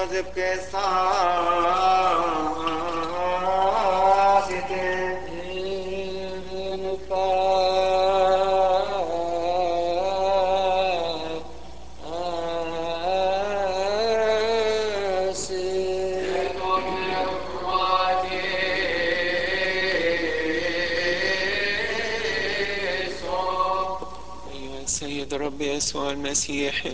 Joseph che stasite in pace. أيها السيد رب يسوع المسيح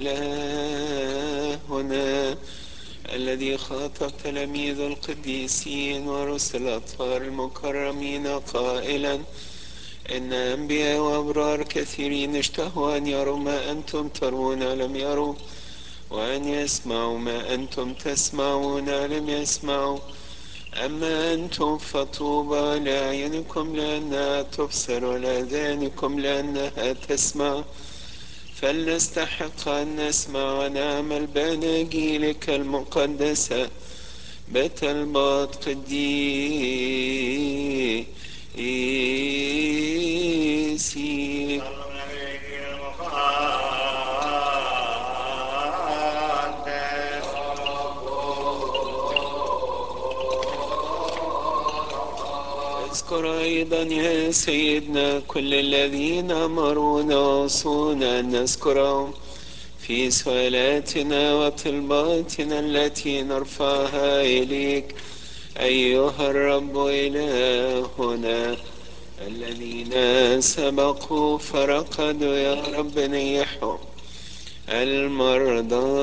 إلهنا الذي خاطب تلاميذ القديسين ورسل الأطهار المكرمين قائلا إن أنبياء وأبرار كثيرين اشتهوا أن يروا ما أنتم ترون لم يروا، وأن يسمعوا ما أنتم تسمعون لم يسمعوا. أما أنتم فطوبى لأعينكم لأنها تبصر ولآذانكم لأنها تسمع. فلنستحق أن نسمع ونعمل بأناجيلك المقدسة بطلبات قديسيك. اذكر أيضا يا سيدنا كل الذين أمرونا وصونا أن نذكرهم في سؤالاتنا وطلباتنا التي نرفعها إليك أيها الرب إلهنا. الذين سبقوا فرقدوا يا رب نيحهم، المرضى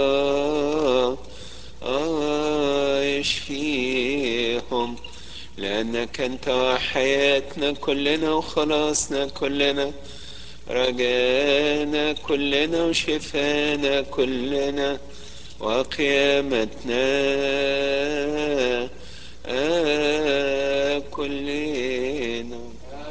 اشفيهم، لأنك أنت وحياتنا كلنا وخلاصنا كلنا، رجانا كلنا وشفانا كلنا وقيامتنا كلنا.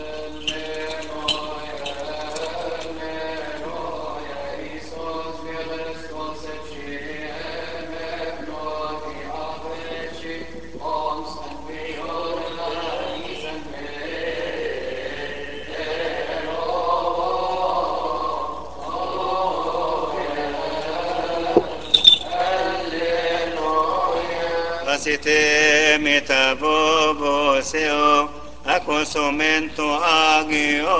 Vasite metaboboseo acosomento agio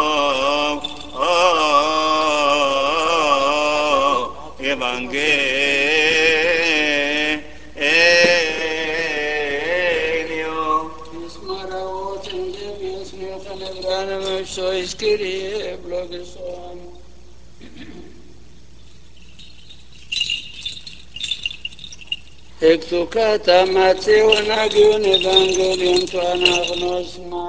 evangelio. Hectucata Matthew Nagion Evangelium to Anagnosma.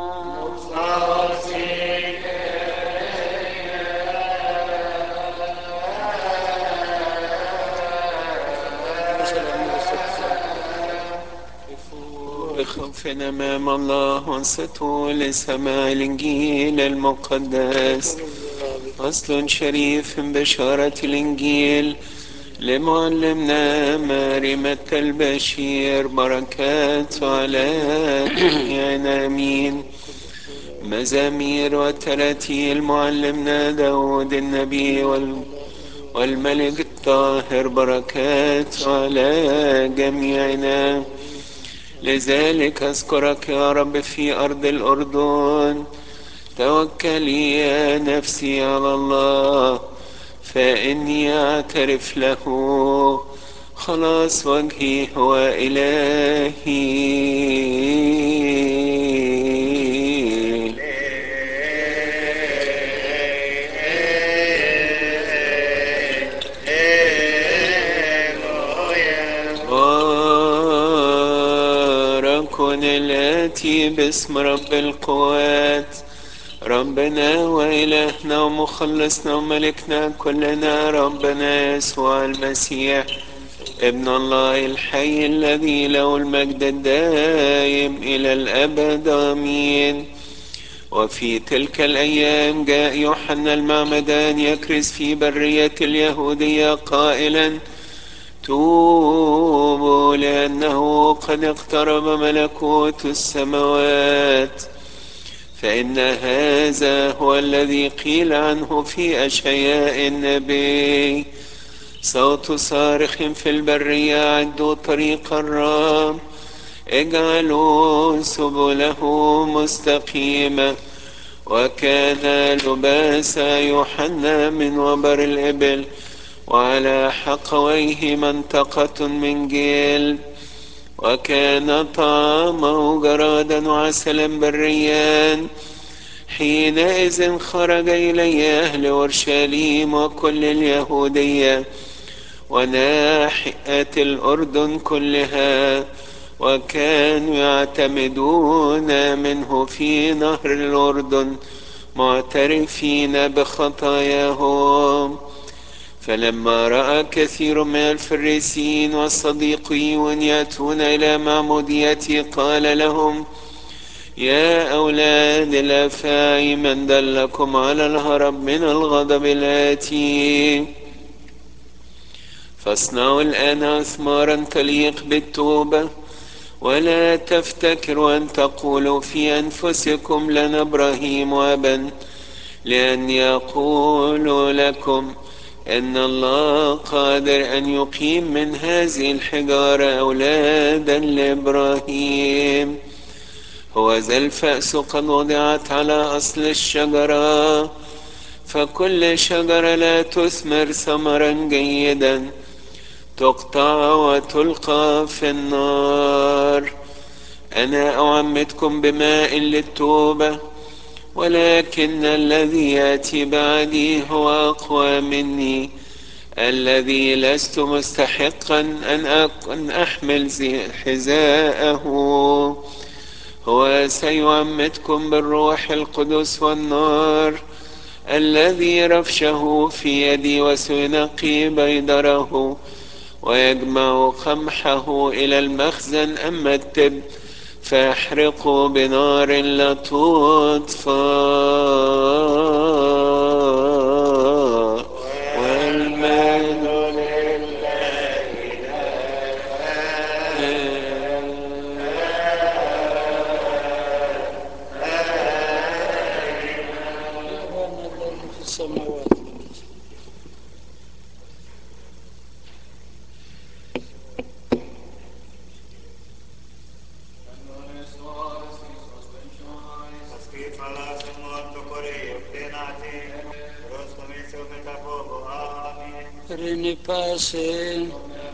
بخوف أمام الله وانصتوا لسماع الإنجيل المقدس. فصل شريف من بشارة الإنجيل لمعلمنا مريمة البشير، بركات على جميعنا آمين. مزامير وتراتيل معلمنا داود النبي والملك الطاهر، بركات على جميعنا. لذلك أذكرك يا رب في أرض الأردن، توكلي يا نفسي على الله، فإني أعترف له خلاص وجهي هو إلهي. بارك الآتي باسم رب القوات، ربنا وإلهنا ومخلصنا وملكنا كلنا، ربنا يسوع المسيح ابن الله الحي الذي له المجد الدائم إلى الأبد آمين. وفي تلك الأيام جاء يوحنا المعمدان يكرز في برية اليهودية قائلا: توبوا لأنه قد اقترب ملكوت السماوات. فإن هذا هو الذي قيل عنه في أشعياء النبي: صوت صارخ في البرية عدوا طريق الرب اجعلوا سبله مستقيمة. وكان لباس يوحنا من وبر الإبل وعلى حقويه منطقة من جلد. وكان طعامه جرادا وعسلا بريان. حينئذ خرج إلي أهل أورشليم وكل اليهودية وناحية الأردن كلها، وكانوا يعتمدون منه في نهر الأردن معترفين بخطاياهم. فلما رأى كثير من الفريسيين والصديقيون يأتون إلى معموديته قال لهم: يا أولاد الأفاعي، من دلكم على الهرب من الغضب الآتي؟ فاصنعوا الآن أثمارا تليق بالتوبة، ولا تفتكروا أن تقولوا في أنفسكم لنا إبراهيم أبا، لأن يقول لكم إن الله قادر أن يقيم من هذه الحجارة أولادا لإبراهيم. هو ذا الفأس قد وضعت على أصل الشجرة، فكل شجرة لا تثمر ثمرا جيدا تقطع وتلقى في النار. أنا أعمدكم بماء للتوبة، ولكن الذي يأتي بعدي هو أقوى مني، الذي لست مستحقا أن أحمل حذاءه. هو سيعمدكم بالروح القدس والنار، الذي رفشه في يدي وسينقي بيدره ويجمع قمحه إلى المخزن، أما التب فيحرقه بنار لا تطفأ. والمجد أبانا الذي في السماوات. ريني باسي.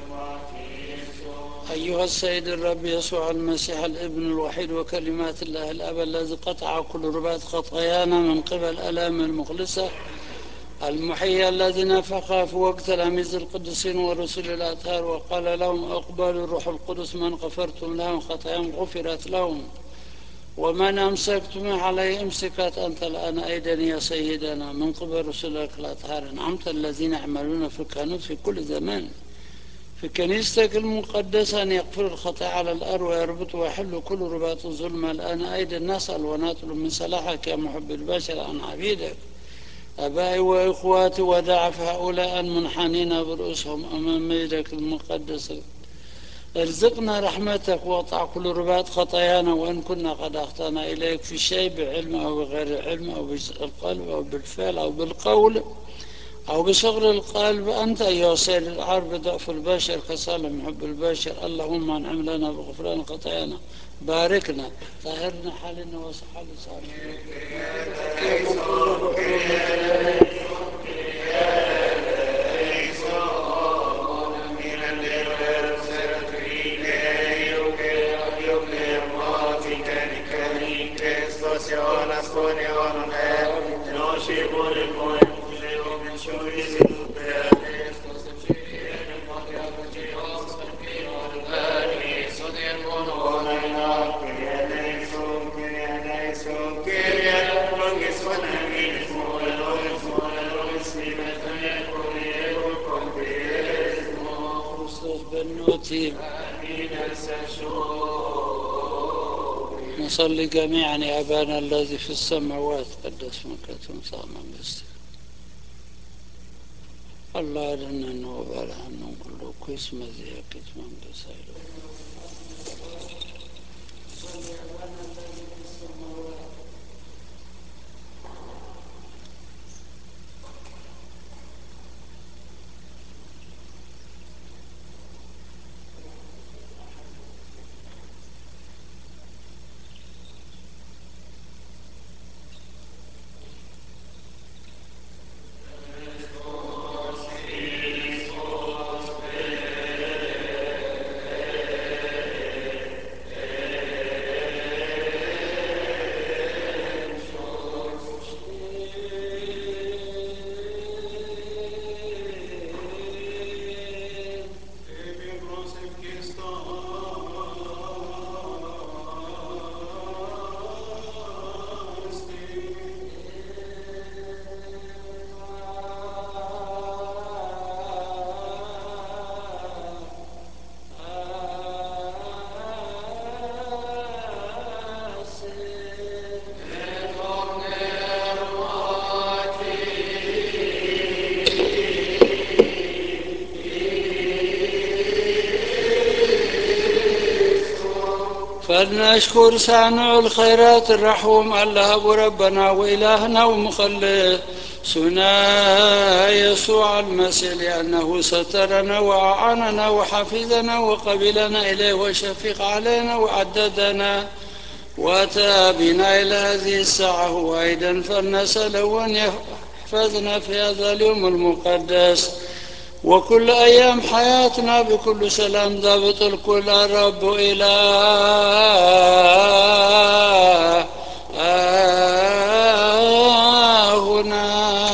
أيها السيد الرب يسوع المسيح الابن الوحيد وكلمات الله الأب الذي قطع كل رباط خطايانا من قبل الآلام المخلصة المحيي، الذي نفخ في وقت تلاميذ القديسين والرسل الأطهار وقال لهم: اقبلوا الروح القدس، من غفرتم لهم خطاياهم غفرت لهم، ومن أمسكتم عليه امسكت أنت الآن أيضا يا سيدنا من قبل رسلك الأطهار. نعمت الذين يعملون في الكهنوت في كل زمان في كنيستك المقدسة أن يغفر الخطايا على الأرض ويربط ويحل كل رباط الظلم. الآن أيضا نسأل ونطلب من صلاحك يا محب البشر عن عبيدك أبائي وإخواتي وضعف هؤلاء المنحنين برؤوسهم أمام يدك المقدسة. ارزقنا رحمتك واقطع كل رباط خطايانا، وإن كنا قد أخطأنا إليك في شيء بعلم أو بغير علم أو بالقلب أو بالفعل أو بالقول أو بشغل القلب. أنت أيها سيد العرب ضعف البشر كصالح محب البشر. اللهم انعم لنا بغفران خطايانا، باركنا، طهرنا حالنا وصح لساننا. بنوتي نصلي جميعا: يا أبانا الذي في السماوات قدس اسمك، تمثل بس الله لنا نوبالها نقول كسم زي كسم بسائل. صلي يا أبانا الذي في السماوات. فلنشكر صانع الخيرات الرحوم الله أبو ربنا وإلهنا ومخلصنا يسوع المسيح، لأنه سترنا وأعاننا وحفظنا وقبلنا إليه وشفق علينا وعددنا وأتى بنا إلى هذه الساعة. هو أيضا فلنسأله أن يحفظنا في هذا اليوم المقدس وكل أيام حياتنا بكل سلام ضابط الكل الرب إلهنا.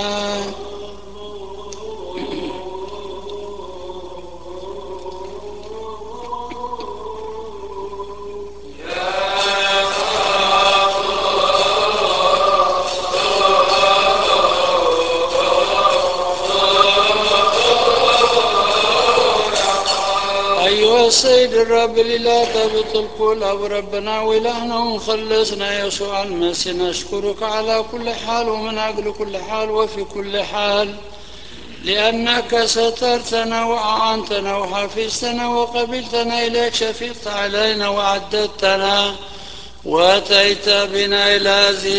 أيها السيد الرب الإله ضابط الكل أبو ربنا وإلهنا ومخلصنا يسوع المسيح، نشكرك على كل حال ومن أجل كل حال وفي كل حال، لأنك سترتنا وأعنتنا وحفظتنا وقبلتنا إليك، شفقت علينا وعددتنا وأتيت بنا إلى هذه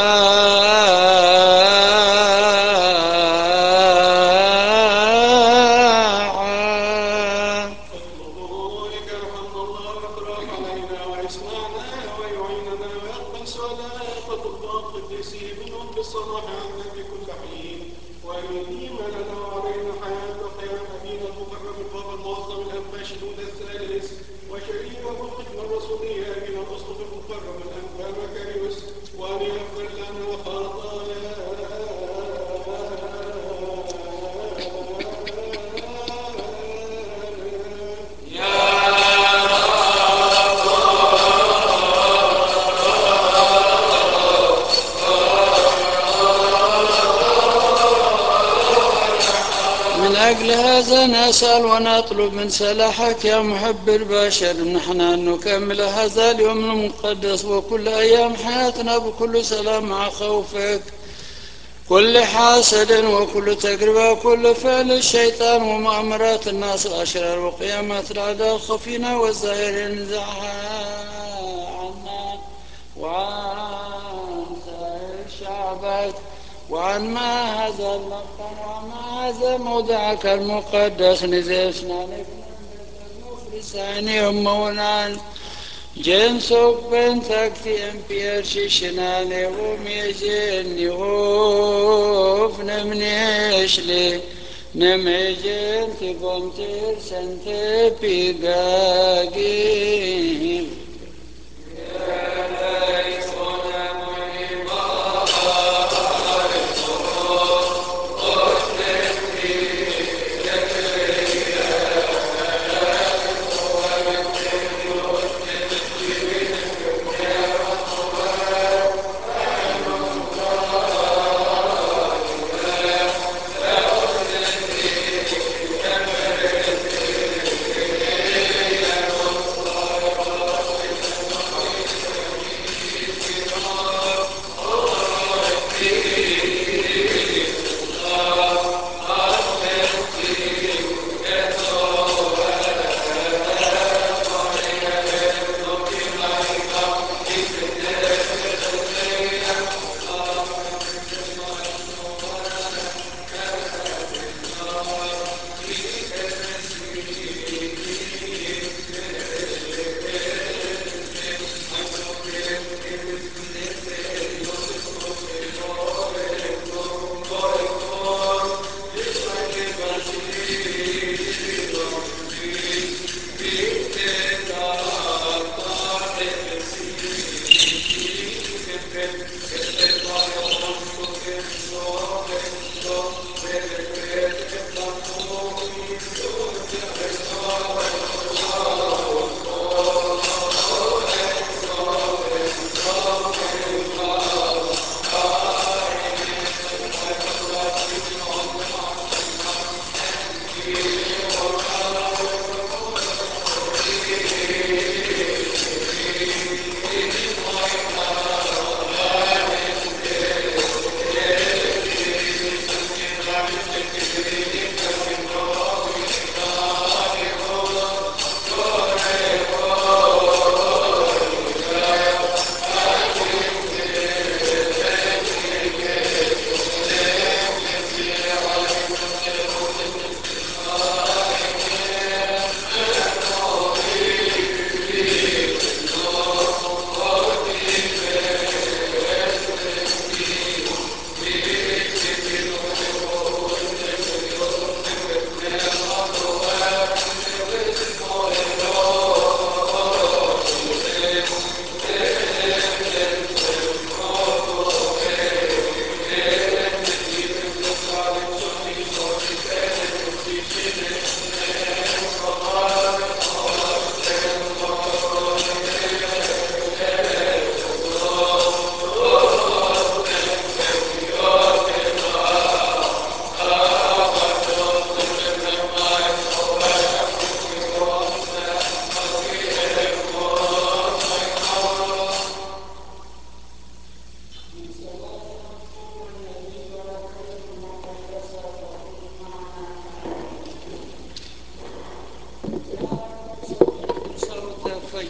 من أجل هذا نسأل ونطلب من صلاحك يا محب البشر نحن أن نكمل هذا اليوم المقدس وكل أيام حياتنا بكل سلام مع خوفك كل حاسد وكل تجربة وكل فعل الشيطان ومؤامرات الناس الأشرار وقيامات الأعداء الخفينة والظاهرين عنا وعن سائر شعبك وعن ما هذا المكان وعن هذا موضعك المقدس نزفنا مفلساني ومونان جنسك بنتك تنبير ششناني وميجيني وف نمنيشلي نميجين تقوم ترسن تبيقاقي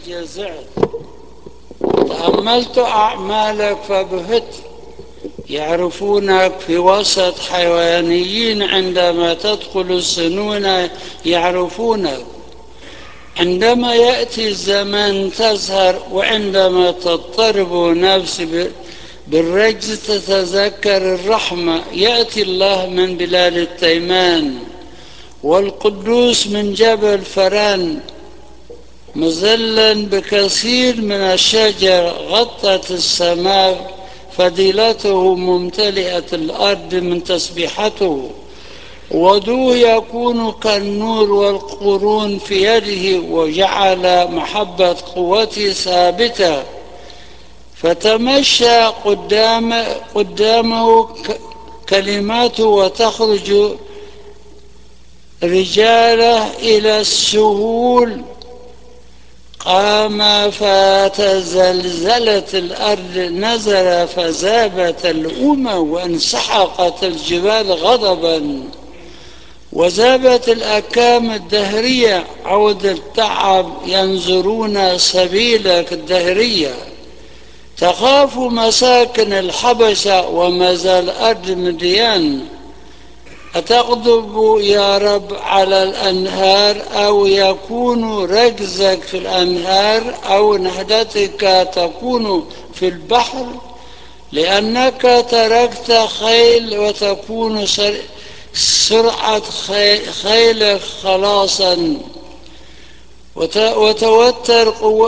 جزعت. تأملت أعمالك فبهت. يعرفونك في وسط حيوانيين، عندما تدخل السنون يعرفونك. عندما يأتي الزمن تزهر، وعندما تضطرب نفس بالرجز تتذكر الرحمة. يأتي الله من بلاد التيمان، والقدوس من جبل فران. مظلا بكثير من الشجر غطت السماء، فضيلته ممتلئة الأرض من تسبيحته. وضوء يكون كالنور، والقرون في يده، وجعل محبة قوته ثابتة. فتمشى قدامه كلماته، وتخرج رجاله إلى السهول. قام فتزلزلت الأرض، نزل فذابت الأمم، وانسحقت الجبال غضبا، وذابت الأكام الدهرية. عود التعب ينظرون سبيلك الدهرية. تخاف مساكن الحبشة، ومزى الأرض مديان. أتغضب يا رب على الأنهار، أو يكون ركزك في الأنهار، أو نهضتك تكون في البحر؟ لأنك تركت خيل، وتكون سرعة خيلك خلاصا. وتوتر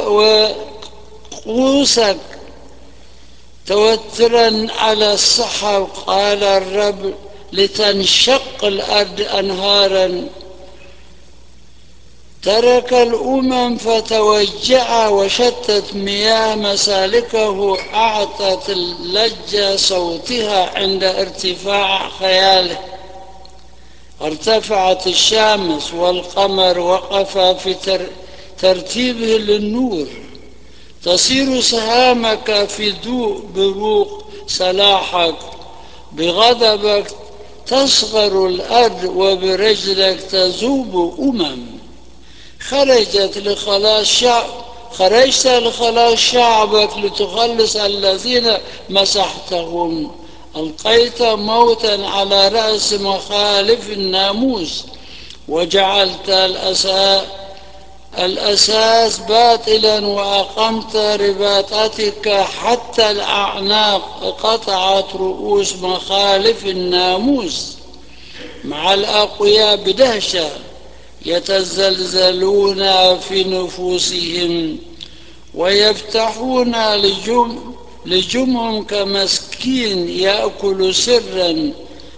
قوسك توترا على السحاب. قال الرب: لتنشق الأرض أنهارا. ترك الأمم فتوجع، وشتت مياه مسالكه. أعطت اللجة صوتها عند ارتفاع خياله. ارتفعت الشمس، والقمر وقف في ترتيبه للنور. تصير سهامك في ضوء بروق صلاحك. بغضبك تصغر الأرض، وبرجلك تذوب خرجت لخلاص شعبك، لتخلص الذين مسحتهم. ألقيت موتا على رأس مخالف الناموس، وجعلت الأساس باطلا، وأقمت رباطتك حتى الأعناق. قطعت رؤوس مخالف الناموس مع الأقوياء بدهشة. يتزلزلون في نفوسهم، ويفتحون لجمهم كمسكين يأكل سرا.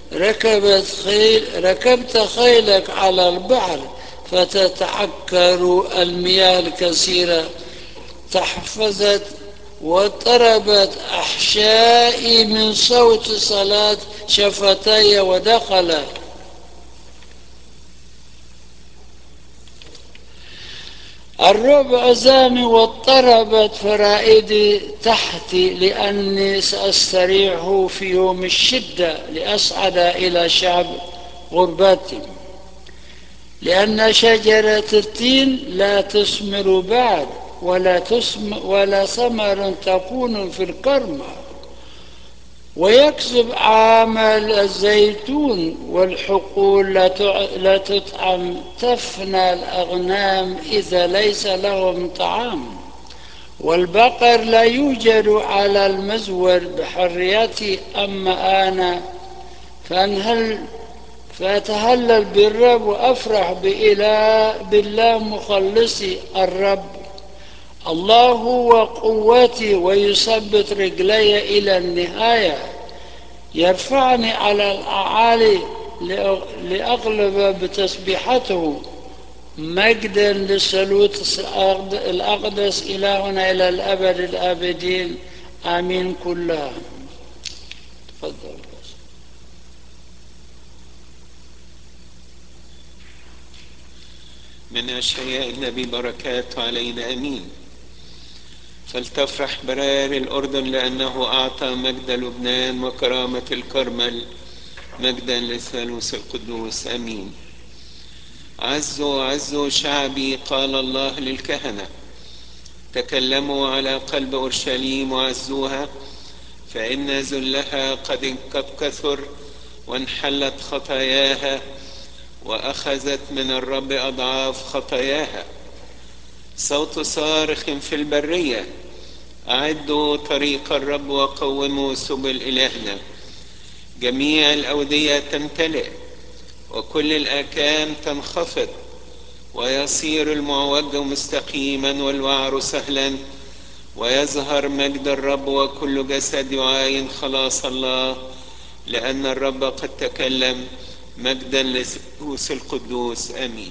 ركبت خيلك على البحر، فتتعكر المياه الكثيرة. تحفزت وطربت أحشائي من صوت صلاة شفتي. ودخل الرعب عظامي، واضطربت فرائدي تحتي، لأني سأستريح في يوم الشدة، لأصعد إلى شعب غربتي. لأن شجرة التين لا تثمر بعد، ولا ثمر تكون في الكرمة. ويكذب عامل الزيتون، والحقول لا تطعم. تفنى الأغنام إذا ليس لهم طعام، والبقر لا يوجد على المزور بحريتي. أما أنا فأتهلل بالرب، وأفرح بالله مخلصي. الرب الله هو قوتي، ويثبت رجلي إلى النهاية. يرفعني على الأعالي لأغلب بتسبيحته. مجدا للثالوث الأقدس إلهنا إلى الأبد الآبدين، آمين كلها. تفضل. من أشعياء النبي بركات علينا، أمين. فلتفرح برار الأردن، لأنه أعطى مجد لبنان وكرامة الكرمل. مجدا للثالوث القدوس، أمين. عزوا عزوا شعبي، قال الله للكهنة. تكلموا على قلب أورشليم وعزوها، فإن ذلها قد كثر، وانحلت خطاياها، وأخذت من الرب أضعاف خطاياها. صوت صارخ في البرية، أعدوا طريق الرب وقوموا سبل إلهنا. جميع الأودية تمتلئ، وكل الآكام تنخفض، ويصير المعوج مستقيما والوعر سهلا، ويظهر مجد الرب، وكل جسد يعاين خلاص الله، لأن الرب قد تكلم. مجدا لثالوث القدوس. آمين.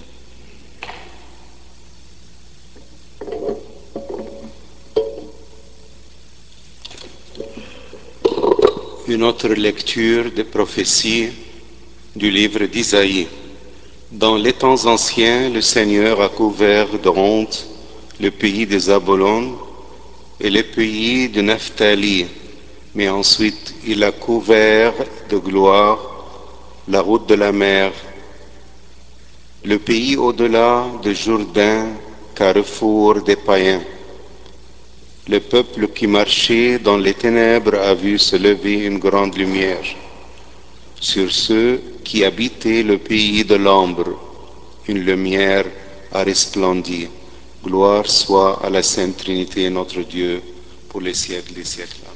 Une autre lecture des prophéties du livre d'Isaïe. Dans les temps anciens, le Seigneur a couvert de honte le pays des Zabulon et le pays de Naphtali, mais ensuite il a couvert de gloire la route de la mer, le pays au-delà de Jourdain, carrefour des païens. Le peuple qui marchait dans les ténèbres a vu se lever une grande lumière. Sur ceux qui habitaient le pays de l'ombre, une lumière a resplendi. Gloire soit à la Sainte Trinité, notre Dieu, pour les siècles des siècles. Amen.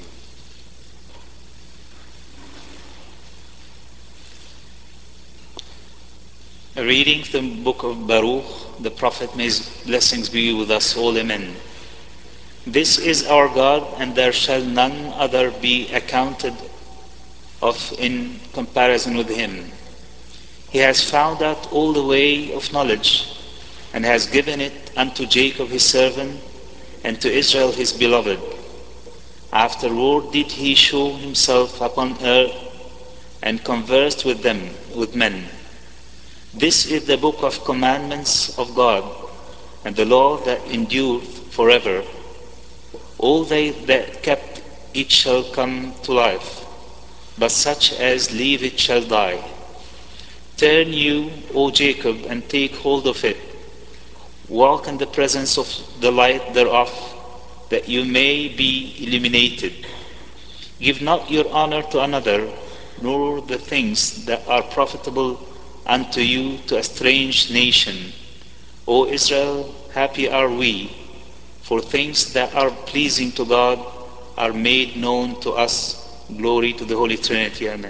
Reading the book of Baruch, the prophet, may his blessings be with us all. Amen. This is our God, and there shall none other be accounted of in comparison with him. He has found out all the way of knowledge, and has given it unto Jacob his servant, and to Israel his beloved. Afterward did he show himself upon earth, and conversed with them, with men. This is the book of commandments of God, and the law that endureth forever. All they that kept it shall come to life, but such as leave it shall die. Turn you, O Jacob, and take hold of it. Walk in the presence of the light thereof, that you may be illuminated. Give not your honor to another, nor the things that are profitable unto you to a strange nation. O Israel, happy are we, for things that are pleasing to God are made known to us. Glory to the Holy Trinity. Amen.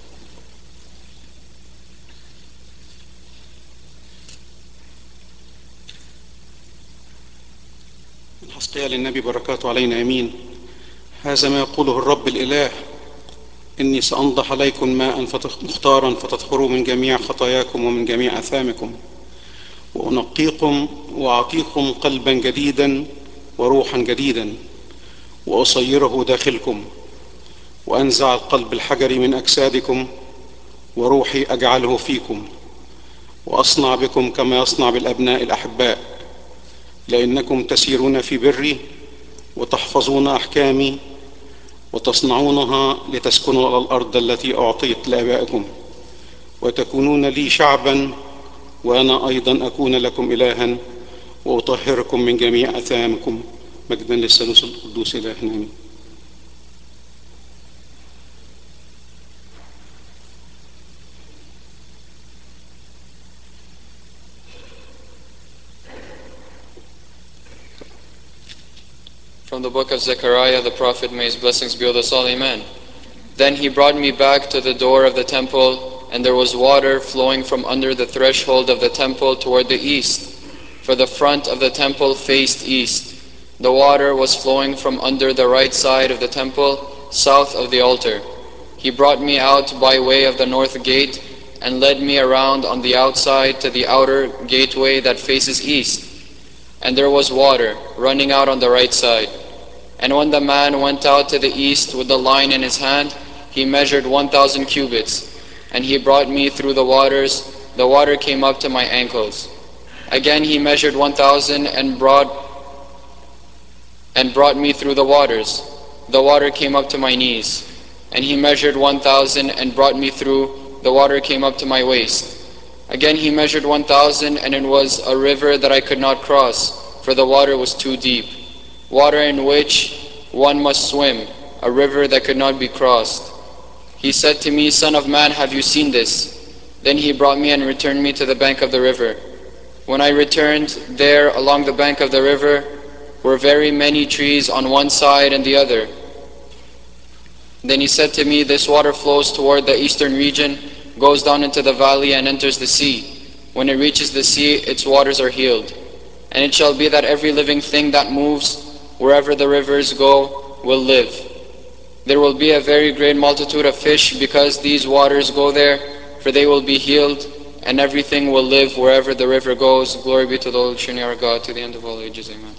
حسقيا للنبي بركاته علينا امين. هذا ما يقوله الرب الاله: اني سانضح عليكم ماء مختارا فتطهروا من جميع خطاياكم ومن جميع اثامكم، وانقيكم واعطيكم قلبا جديدا وروحا جديدا، واصيره داخلكم، وانزع القلب الحجري من اجسادكم، وروحي اجعله فيكم، واصنع بكم كما يصنع بالابناء الاحباء، لأنكم تسيرون في بري وتحفظون أحكامي وتصنعونها لتسكنوا على الأرض التي أعطيت لآبائكم، وتكونون لي شعبا وأنا أيضا أكون لكم إلها، وأطهركم من جميع أثامكم. مجدا للثالوث القدوس إلهنا آمين. From the book of Zechariah the prophet, may his blessings be with us all. Amen. Then he brought me back to the door of the temple, and there was water flowing from under the threshold of the temple toward the east, for the front of the temple faced east. The water was flowing from under the right side of the temple, south of the altar. He brought me out by way of the north gate, and led me around on the outside to the outer gateway that faces east. And there was water running out on the right side. And when the man went out to the east with the line in his hand, he measured 1,000 cubits. And he brought me through the waters. The water came up to my ankles. Again he measured 1,000 and brought me through the waters. The water came up to my knees. And he measured 1,000 and brought me through. The water came up to my waist. Again he measured 1,000, and it was a river that I could not cross, for the water was too deep. water in which one must swim, a river that could not be crossed. He said to me, Son of man, have you seen this? Then he brought me and returned me to the bank of the river. When I returned, there along the bank of the river were very many trees on one side and the other. Then he said to me, this water flows toward the eastern region, goes down into the valley and enters the sea. When it reaches the sea, its waters are healed. And it shall be that every living thing that moves, wherever the rivers go, will live. There will be a very great multitude of fish because these waters go there, for they will be healed, and everything will live wherever the river goes. Glory be to the Lord, Trinity our God, to the end of all ages. Amen.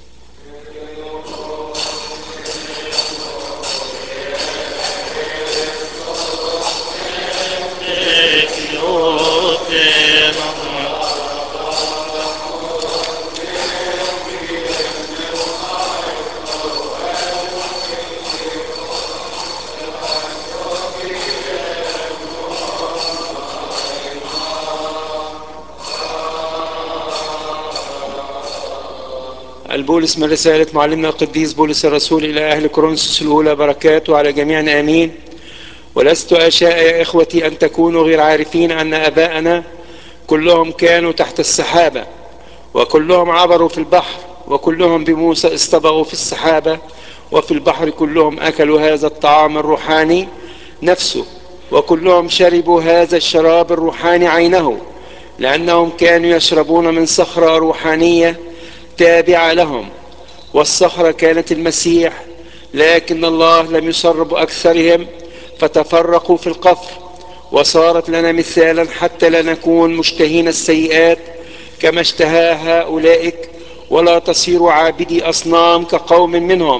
البولس من رسالة معلمنا القديس بولس الرسول إلى أهل كورنثوس الأولى، بركاته على جميعنا آمين. ولست أشاء يا إخوتي أن تكونوا غير عارفين أن آباءنا كلهم كانوا تحت السحابة، وكلهم عبروا في البحر، وكلهم بموسى اصطبغوا في السحابة، وفي البحر كلهم أكلوا هذا الطعام الروحاني نفسه، وكلهم شربوا هذا الشراب الروحاني عينه، لأنهم كانوا يشربون من صخرة روحانية تابعة لهم، والصخرة كانت المسيح. لكن الله لم يسر بأكثرهم فتفرقوا في القفر، وصارت لنا مثالا حتى لا نكون مشتهين السيئات كما اشتهاها أولئك، ولا تصيروا عابدي أصنام كقوم منهم.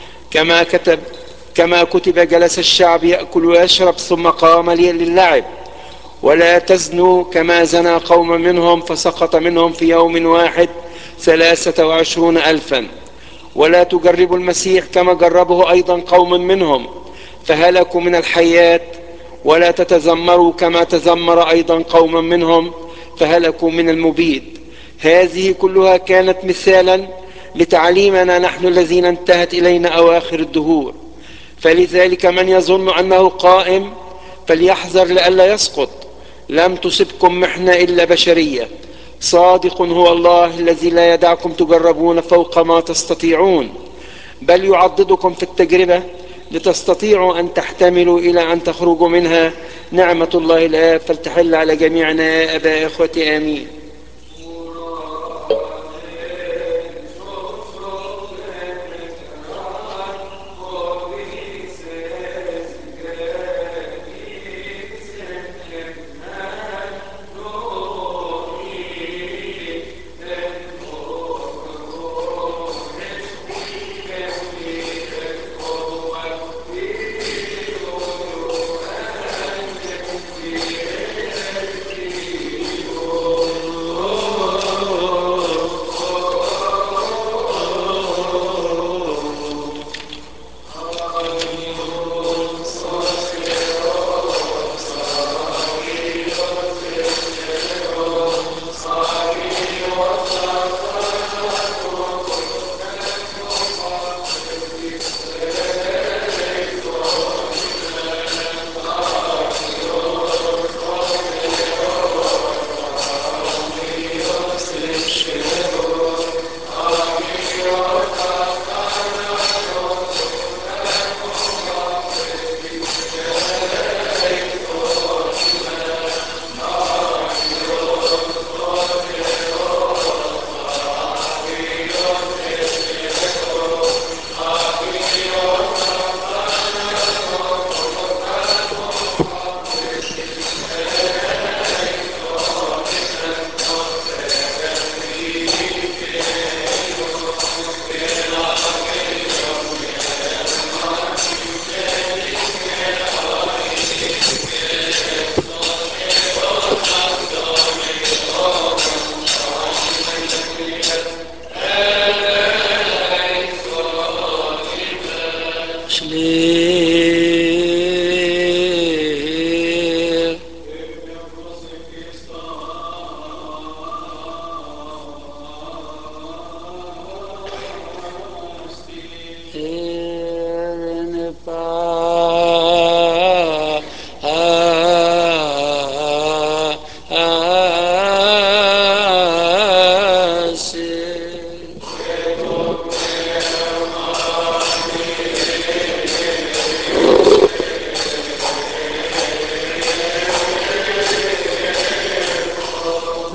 كما كتب جلس الشعب يأكل ويشرب ثم قام للعب. ولا تزنوا كما زنى قوم منهم فسقط منهم في يوم واحد 23,000. ولا تجربوا المسيح كما جربه أيضا قوم منهم فهلكوا من الحيات. ولا تتذمروا كما تذمر أيضا قوم منهم فهلكوا من المبيد. هذه كلها كانت مثالا لتعليمنا نحن الذين انتهت إلينا أواخر الدهور. فلذلك من يظن أنه قائم فليحذر لئلا يسقط. لم تصبكم محنة إلا بشرية، صادق هو الله الذي لا يدعكم تجربون فوق ما تستطيعون، بل يعضدكم في التجربة لتستطيعوا أن تحتملوا إلى أن تخرجوا منها. نعمة الله الآب فلتحل على جميعنا يا أبا إخوتي آمين.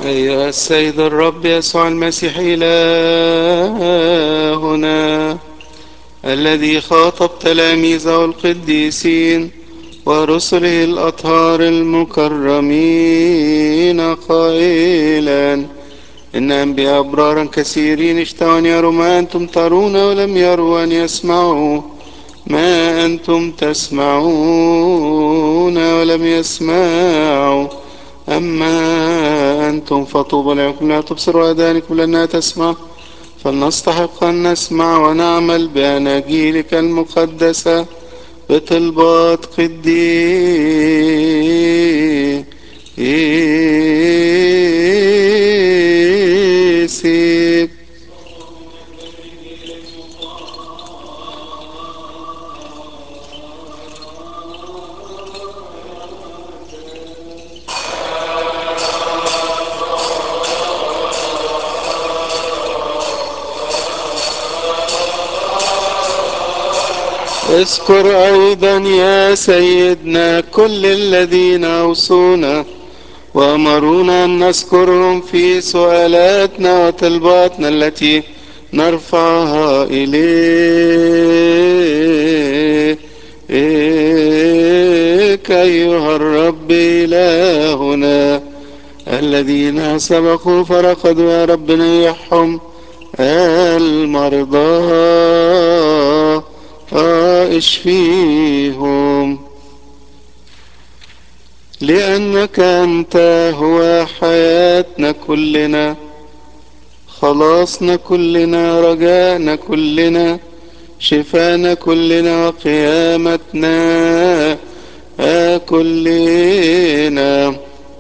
أيها السيد الرب يسوع المسيح إلهنا الذي خاطب تلاميذه القديسين ورسله الأطهار المكرمين قائلا إن أنبياء أبرارا كثيرين اشتهوا أن يروا ما أنتم ترون ولم يروا أن يسمعوا ما أنتم تسمعون ولم يسمعوا أما أنتم فطوبى لكم لا تبصروا وآذانكم لأنها تسمع فلنستحق أن نسمع ونعمل بأناجيلك المقدسة بطلبات قديسك. اذكر أيضا يا سيدنا كل الذين أوصونا وأمرونا أن نذكرهم في سؤالاتنا وطلباتنا التي نرفعها إليك أيها الرب إلهنا. الذين سبقوا فرقدوا يا رب نيحهم المرضى اشفيهم لأنك أنت هو حياتنا كلنا خلاصنا كلنا رجاءنا كلنا شفانا كلنا قيامتنا كلنا.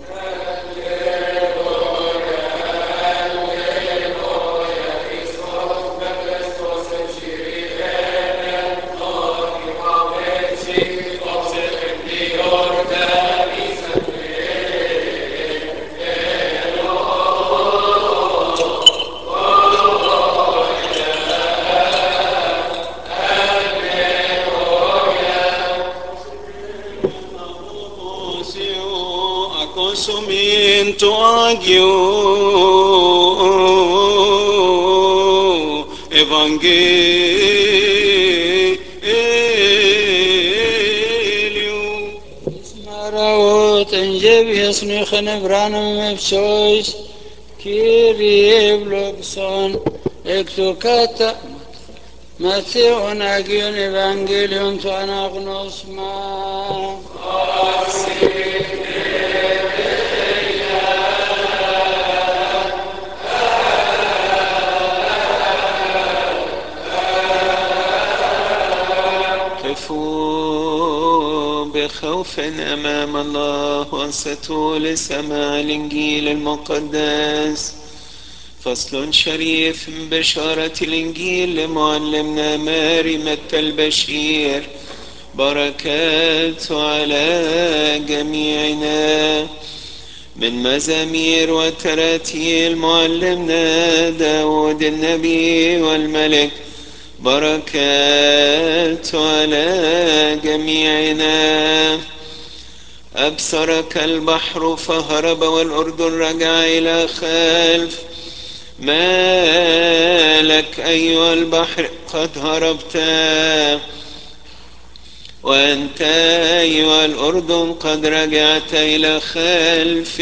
Consumento agio evangelium. اسمعوا تنجب يصني خنبران مفشوش كيري بلوكسون اكتوكاتا ماتيون اجيون ايفانجيليون تو اناغنوس ما قفوا بخوف أمام الله وانصتوا لسماع الإنجيل المقدس. فصل شريف من بشارة الإنجيل لمعلمنا ماري متى البشير بركات على جميعنا. من مزامير وتراتيل معلمنا داود النبي والملك بركات على جميعنا. أبصرك البحر فهرب والأردن رجع إلى خلف. ما لك أيها البحر قد هربت وأنت أيها الأردن قد رجعت إلى خلف.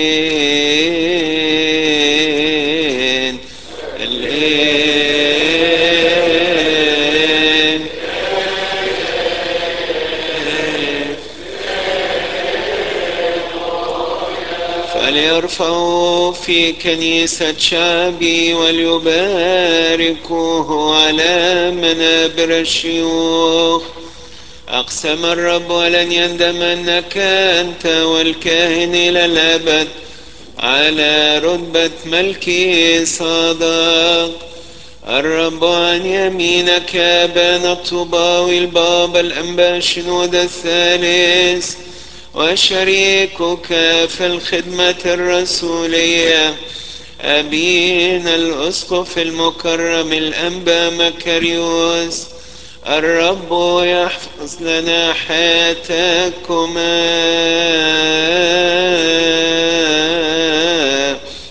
فليرفعوا في كنيسة شعبي وليباركوه على منابر الشيوخ. أقسم الرب ولن يندم أنك أنت والكاهن إلى الأبد على رتبة ملكي صادق. الرب عن يمينك أبان الطوباوي البابا الأنبا شنود الثالث وشريكك في الخدمة الرسولية أبينا الأسقف المكرم الأنبا مكاريوس. الرب يحفظ لنا حياتكما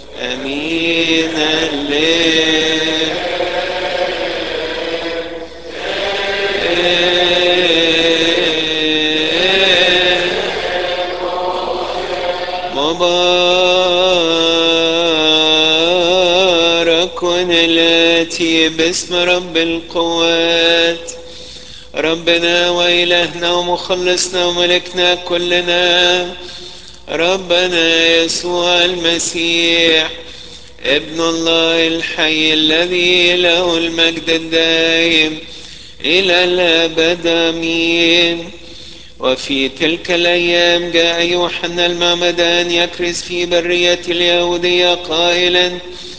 مبارك الآتي باسم رب القوات ربنا وإلهنا ومخلصنا وملكنا كلنا ربنا يسوع المسيح ابن الله الحي الذي له المجد الدائم إلى الأبد آمين. وفي تلك الأيام جاء يوحنا المعمدان يكرز في برية اليهودية قائلا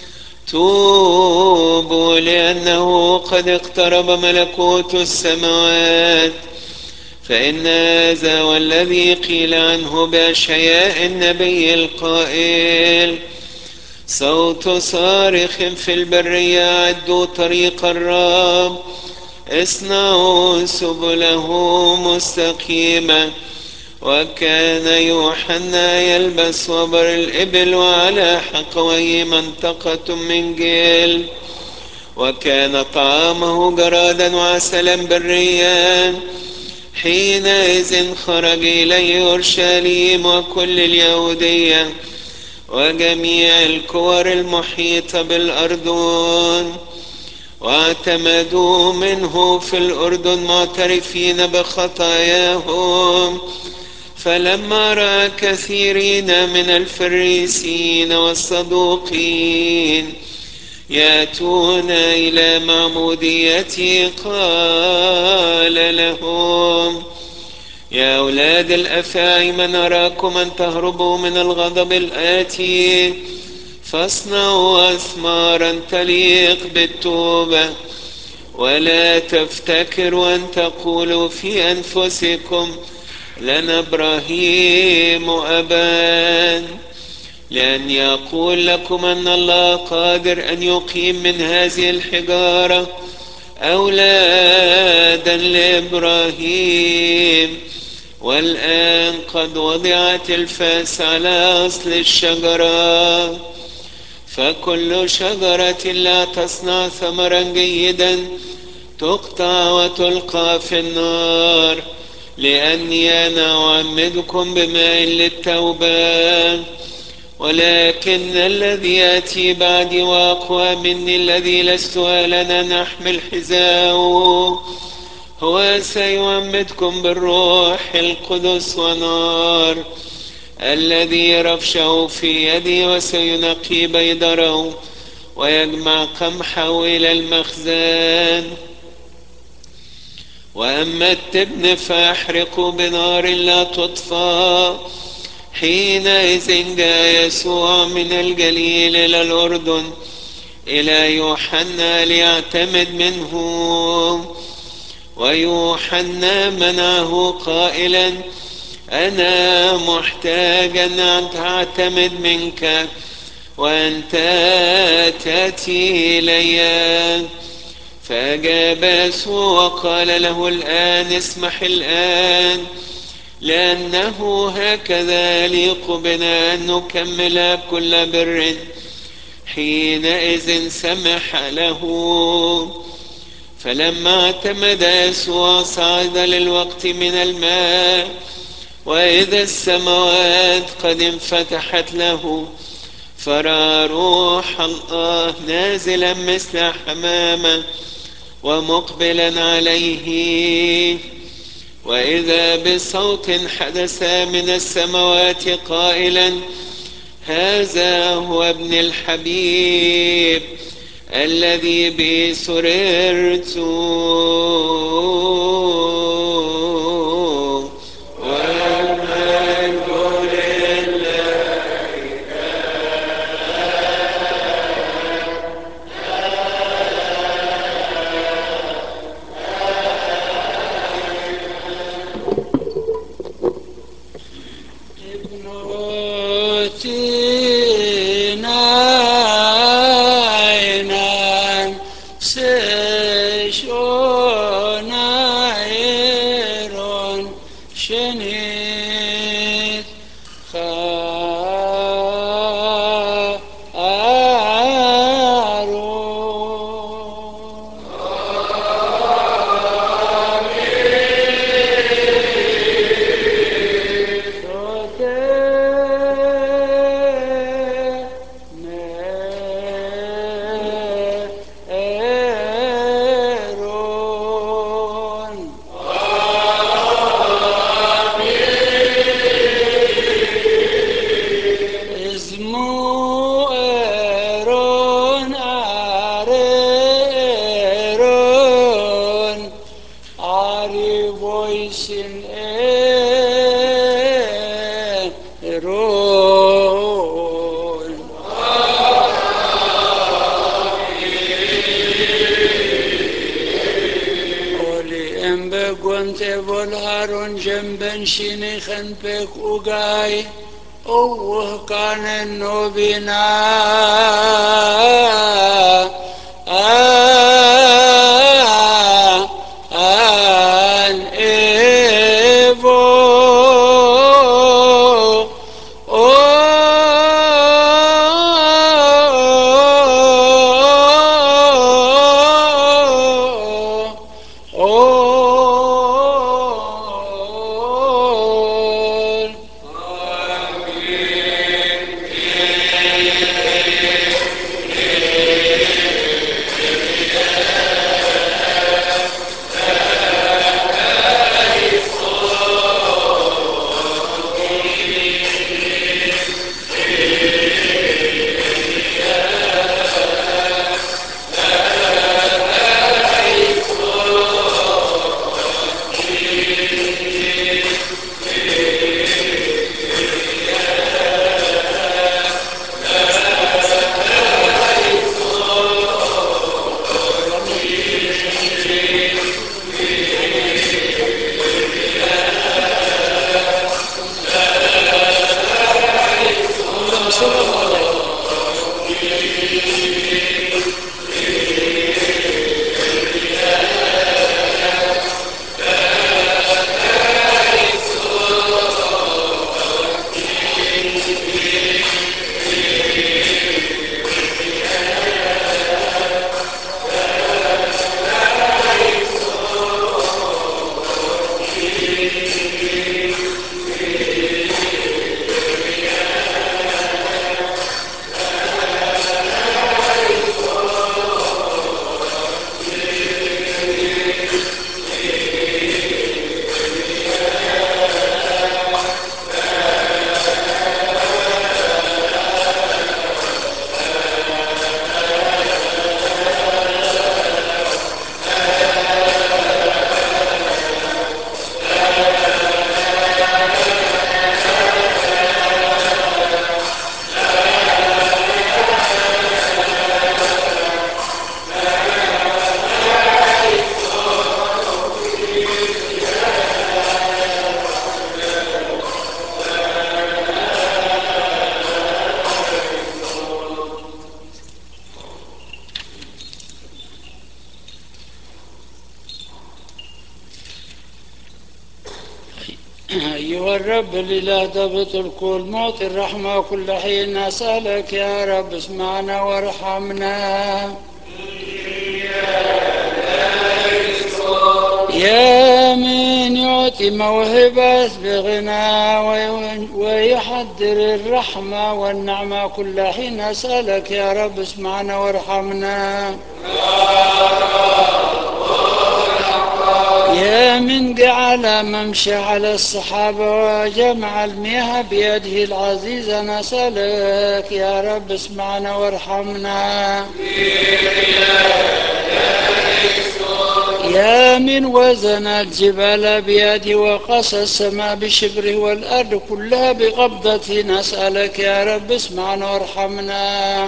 توبوا لأنه قد اقترب ملكوت السماوات. فإن هذا والذي قيل عنه بأشعياء النبي القائل صوت صارخ في البرية أعدوا طريق الرب اصنعوا سبله مستقيمة. وكان يوحنا يلبس وبر الإبل وعلى حقويه منطقة من جلد وكان طعامه جرادا وعسلا بريا. حينئذ خرج إليه أورشليم وكل اليهودية وجميع الكور المحيطة بالأردن واعتمدوا منه في الأردن معترفين بخطاياهم. فلما رأى كثيرين من الفريسيين والصدوقين يأتون إلى معموديته قال لهم يا أولاد الأفاعي من أراكم أن تهربوا من الغضب الآتي فاصنعوا أثمارا تليق بالتوبة ولا تفتكروا أن تقولوا في أنفسكم لنا إبراهيم أبان لأن يقول لكم أن الله قادر أن يقيم من هذه الحجارة أولادا لإبراهيم. والآن قد وضعت الفاس على أصل الشجرة فكل شجرة لا تصنع ثمرا جيدا تقطع وتلقى في النار. لأني أنا أعمدكم بماء للتوبة ولكن الذي يأتي بعدي وأقوى مني الذي لست أهلا أن أحمل حذاءه هو سيعمدكم بالروح القدس ونار الذي رفشه في يدي وسينقي بيدره ويجمع قمحه إلى المخزن. وأما التبن فأحرقه بنار لا تطفى. حينئذ جاء يسوع من الجليل إلى الأردن إلى يوحنا ليعتمد منه ويوحنا منعه قائلا أنا محتاجا أن تعتمد منك وأنت تأتي إلي. فأجاب يسوع وقال له الآن اسمح الآن لأنه هكذا يليق بنا أن نكمل كل بر. حينئذ سمح له. فلما اعتمد يسوع صعد للوقت من الماء وإذا السماوات قد انفتحت له فرأى روح الله نازلا مثل حمامة ومقبلا عليه. وإذا بصوت حدث من السماوات قائلا هذا هو ابن الحبيب الذي به سررت. خن بك أوغاي أوه كان النوبنا an evo أيها الرب الإله ضبط الكل معطي الرحمة كل حين نسألك يا رب اسمعنا وارحمنا يا من يعطي موهبة بغنى ويحضر الرحمة والنعمة كل حين نسألك يا رب اسمعنا وارحمنا يا من جعل ممشى على الصحابة وجمع المياه بيده العزيزة نسألك يا رب اسمعنا وارحمنا يا من وزن الجبال بيده وقص السماء بشبره والأرض كلها بقبضته نسألك يا رب اسمعنا وارحمنا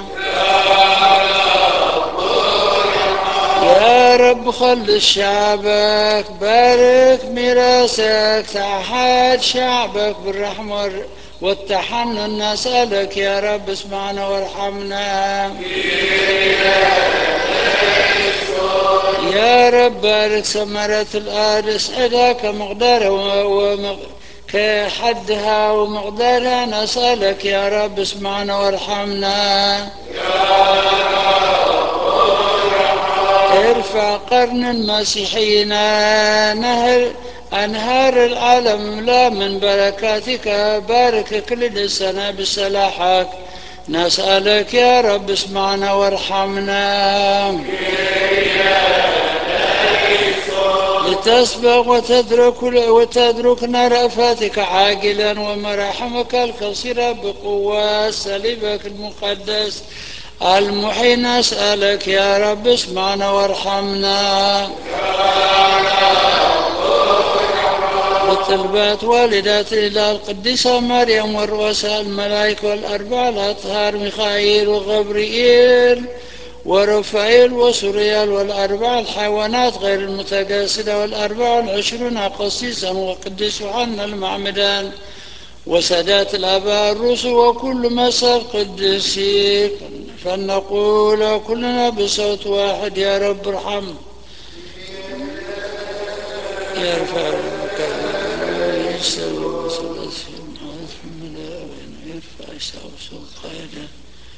يا رب خلص شعبك بارك ميراثك تعهد شعبك بالرحمة والتحنن نسألك يا رب اسمعنا وارحمنا يا رب بارك ثمرة الأرض اسعدها كمقدارها كحدها ومقدارها نسألك يا رب اسمعنا وارحمنا ارفع قرن المسيحيين أنهار العالم لا من بركاتك بارك كل السنة بصلاحك نسألك يا رب اسمعنا وارحمنا لتسبق وتدركنا رأفاتك عاجلا ومراحمك القصيرة بقوة صليبك المقدس المحيي نسألك يا رب اسمعنا وارحمنا بطلبات والدات الإله القديسة مريم والرؤساء الملائكة والأربعة الأطهار ميخائيل وغبريل ورفائيل وسوريال والأربع الحيوانات غير المتجاسدة وال24 قسيسا وقديس يوحنا المعمدان وسادات الآباء الرسل وكل مسار قديسين فلنقول كلنا بصوت واحد يا رب ارحم. يرفع يرفع صوت قائدا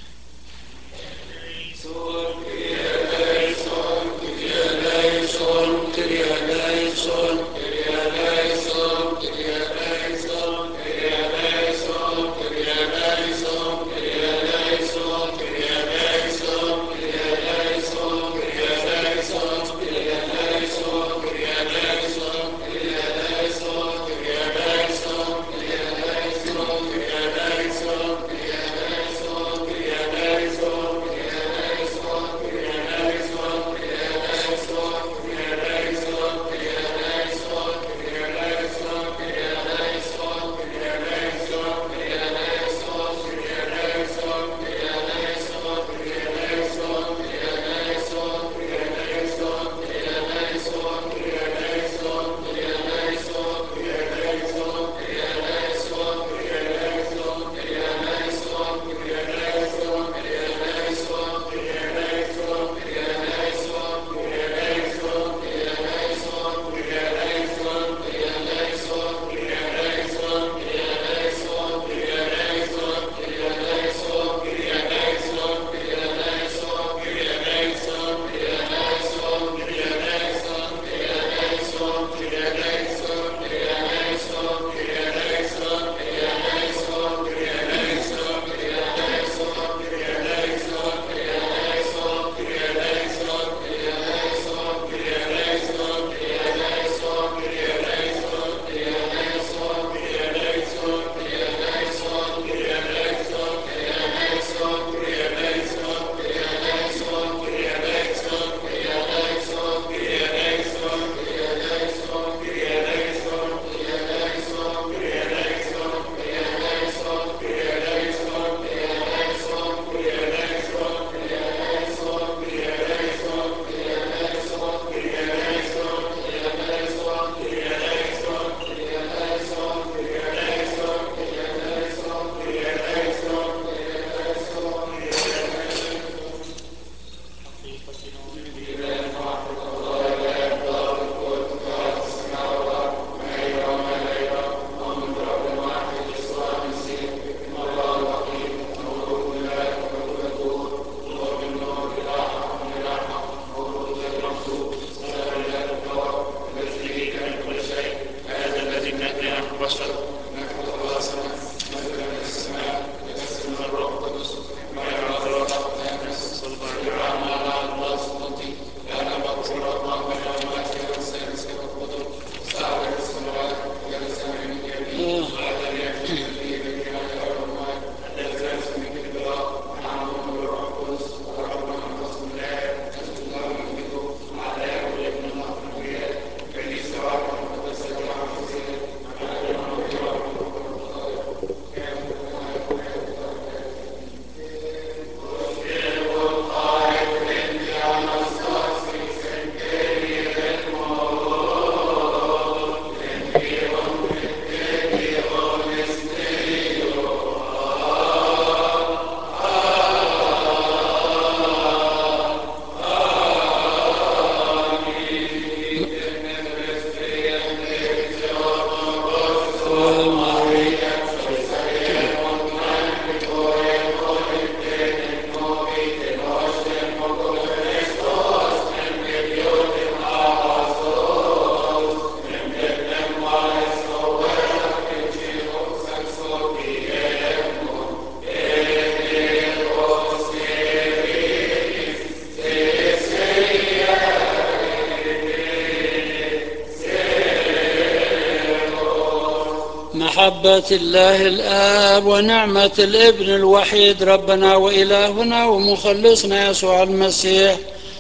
محبة الله الآب ونعمة الابن الوحيد ربنا وإلهنا ومخلصنا يسوع المسيح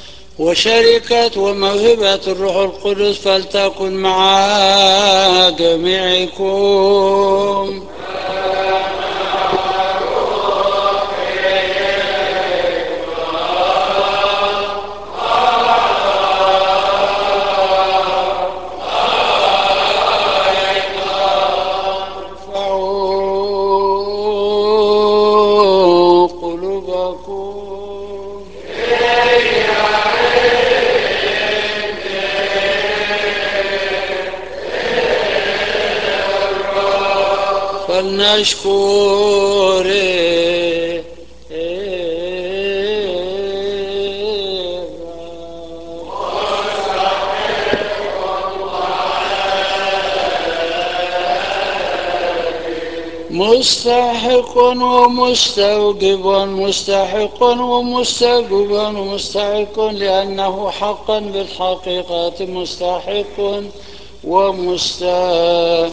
وشركة وموهبة الروح القدس فلتكن مع جميعكم. ولنشكر مستحق ومستوجب مستحق ومستوجب ومستحق لأنه حقا بالحقيقة مستحق ومستوجب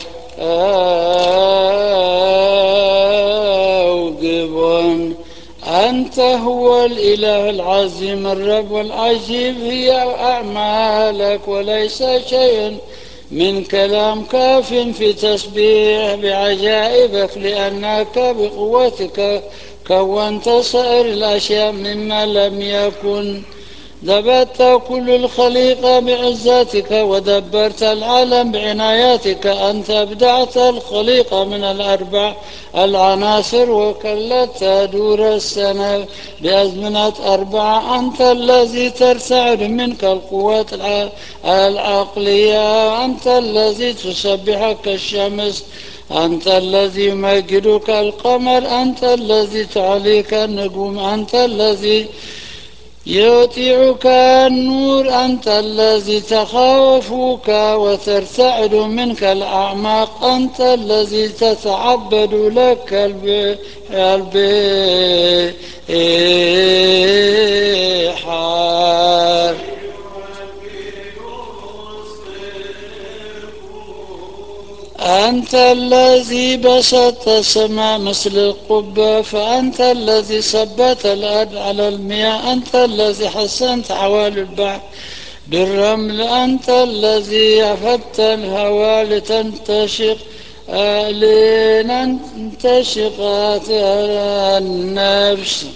أنت هو الإله العظيم الرب العجيب هي أعمالك وليس شيء من كلام كاف في تسبيح بعجائبك لأنك بقوتك كونت سائر الأشياء مما لم يكن دبرت كل الخليقة بعزتك ودبرت العالم بعنايتك أنت أبدعت الخليقة من الأربع العناصر وكلت دور السنة بأزمنة أربعة أنت الذي ترتعد منك القوات العقلية أنت الذي تسبحك الشمس أنت الذي يمجدك القمر أنت الذي تعليك النجوم أنت الذي يطيعك النور أنت الذي تخافك وترتعد منك الأعماق أنت الذي تتعبد لك البحار أنت الذي بسطت السماء مثل القبة فأنت الذي ثبت الأرض على المياه أنت الذي حسنت حوالي البحر بالرمل أنت الذي أفدت الهواء لتنتشق النفس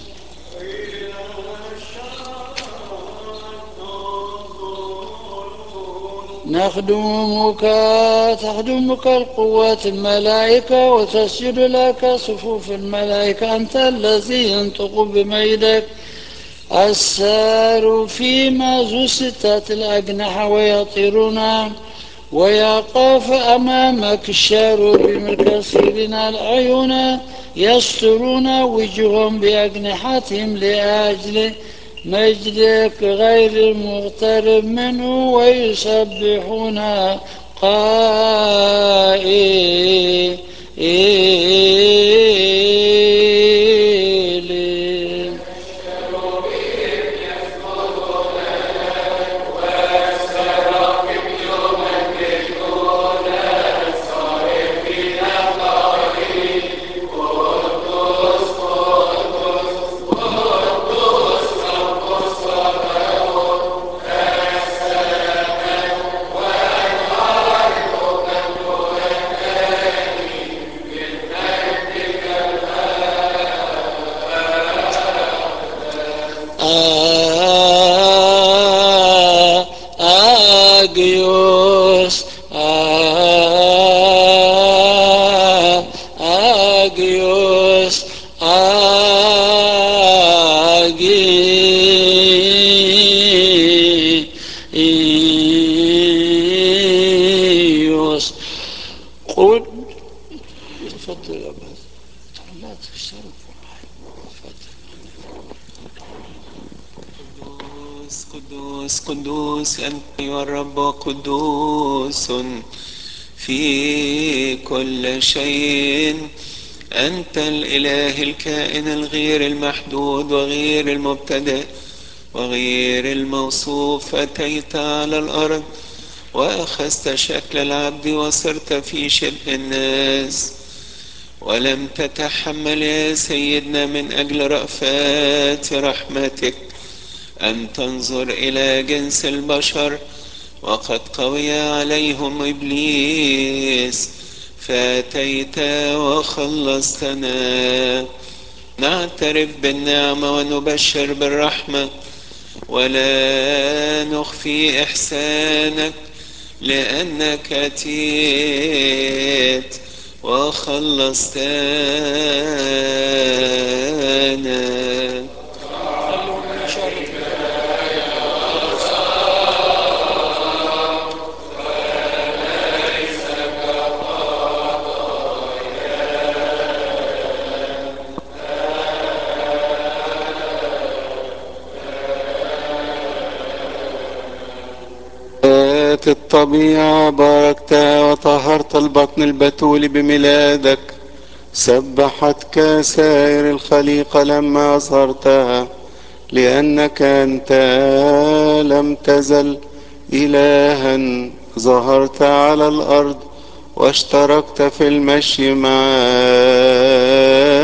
تخدمك القوات الملائكة وتسجد لك صفوف الملائكة أنت الذي ينطق بميدك السار فيما ذو ستة الأجنحة ويطيرون ويقف أمامك الشاروبيم الكثيرين العيون يسترون وجوههم بأجنحتهم لأجل مجدك غير المغترب منه ويسبحون قائلين آجيوس قل تفضل يا بس لا تشرفوا معي قدوس قدوس أنت أيها الرب قدوس في كل شيء أنت الإله الكائن الغير المحدود وغير المبتدئ وغير الموصوف أتيت على الأرض وأخذت شكل العبد وصرت في شبه الناس ولم تتحمل يا سيدنا من أجل رأفات رحمتك أن تنظر إلى جنس البشر وقد قوي عليهم إبليس فأتيت وخلصتنا نعترف بالنعمة ونبشر بالرحمة ولا نخفي إحسانك لأنك أتيت وخلصتنا باركت الطبيعة باركتها وطهرت البطن البتول بميلادك. سبحتك سائر الخليقة لما أظهرتها، لأنك أنت لم تزل إلها ظهرت على الأرض واشتركت في المشي مع